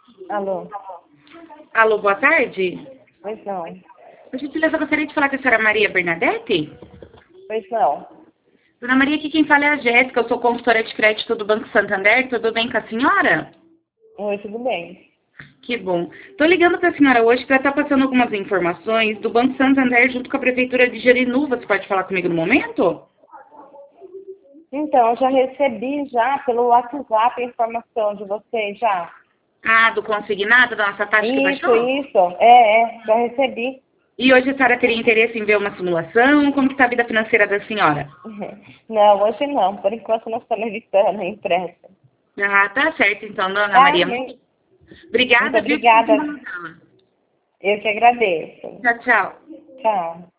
Alô? Alô, boa tarde. Pois não. Por gentileza, eu gostaria de falar com a senhora Maria Bernadette. Pois não. Dona Maria, aqui quem fala é a Jéssica, eu sou consultora de crédito do Banco Santander, tudo bem com a senhora? Oi, tudo bem? Que bom. Estou ligando para a senhora hoje para estar passando algumas informações do Banco Santander junto com a Prefeitura de Jerinuva. Você pode falar comigo no momento? Então, eu já recebi já pelo WhatsApp a informação de vocês já. Ah, do consignado, da nossa taxa que baixou? Isso. Já recebi. E hoje a senhora teria interesse em ver uma simulação? Como que está a vida financeira da senhora? Não, hoje não. Por enquanto nós estamos evitando a imprensa. Ah, tá certo então, Dona Tá, Maria. muito Obrigada, viu? obrigada. Eu que agradeço. Tchau, tchau. Tchau.